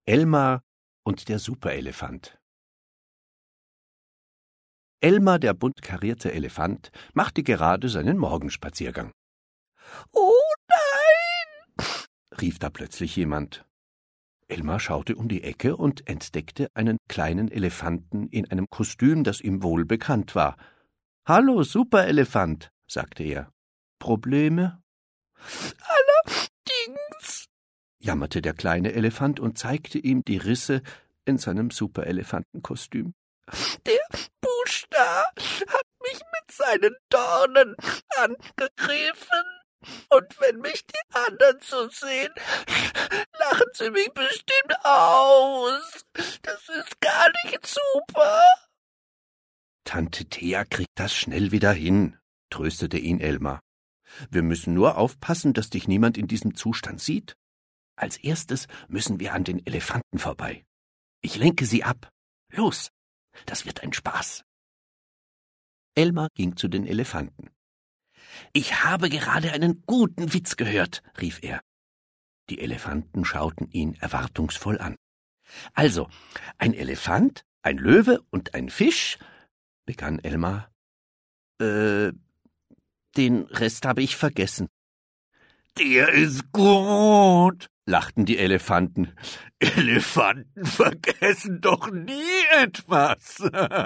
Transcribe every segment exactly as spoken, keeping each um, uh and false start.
Elmar und der Superelefant. Elmar, der bunt karierte Elefant, machte gerade seinen Morgenspaziergang. »Oh nein!« rief da plötzlich jemand. Elmar schaute um die Ecke und entdeckte einen kleinen Elefanten in einem Kostüm, das ihm wohl bekannt war. »Hallo, Superelefant«, sagte er. »Probleme?« »Allerdings«, jammerte der kleine Elefant und zeigte ihm die Risse in seinem Superelefantenkostüm. »Der Busch da hat mich mit seinen Dornen angegriffen. Und wenn mich die anderen so sehen, lachen sie mich bestimmt aus. Das ist gar nicht super.« »Tante Thea kriegt das schnell wieder hin«, tröstete ihn Elmar. »Wir müssen nur aufpassen, dass dich niemand in diesem Zustand sieht. Als erstes müssen wir an den Elefanten vorbei. Ich lenke sie ab. Los, das wird ein Spaß.« Elmar ging zu den Elefanten. »Ich habe gerade einen guten Witz gehört«, rief er. Die Elefanten schauten ihn erwartungsvoll an. »Also, ein Elefant, ein Löwe und ein Fisch«, begann Elmar. »Äh, den Rest habe ich vergessen.« »Der ist gut«, lachten die Elefanten. »Elefanten vergessen doch nie etwas.«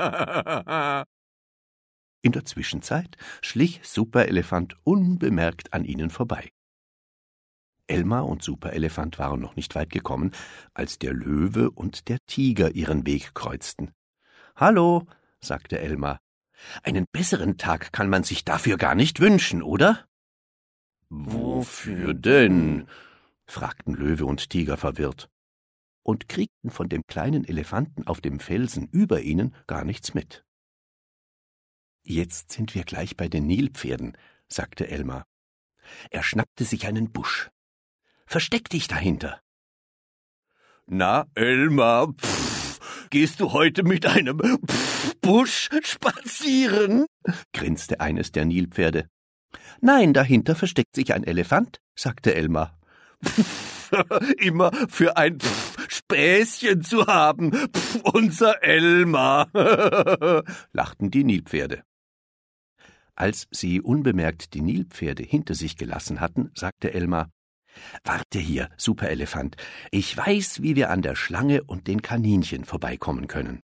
In der Zwischenzeit schlich Superelefant unbemerkt an ihnen vorbei. Elmar und Superelefant waren noch nicht weit gekommen, als der Löwe und der Tiger ihren Weg kreuzten. »Hallo«, sagte Elmar. »Einen besseren Tag kann man sich dafür gar nicht wünschen, oder?« »Wofür denn?« fragten Löwe und Tiger verwirrt und kriegten von dem kleinen Elefanten auf dem Felsen über ihnen gar nichts mit. »Jetzt sind wir gleich bei den Nilpferden«, sagte Elmar. Er schnappte sich einen Busch. »Versteck dich dahinter.« »Na, Elmar, pff, gehst du heute mit einem pff, Busch spazieren?« grinste eines der Nilpferde. »Nein, dahinter versteckt sich ein Elefant«, sagte Elmar. Pff, »immer für ein pff, Späßchen zu haben, pff, unser Elmar«, lachten die Nilpferde. Als sie unbemerkt die Nilpferde hinter sich gelassen hatten, sagte Elmar, »Warte hier, Superelefant, ich weiß, wie wir an der Schlange und den Kaninchen vorbeikommen können.«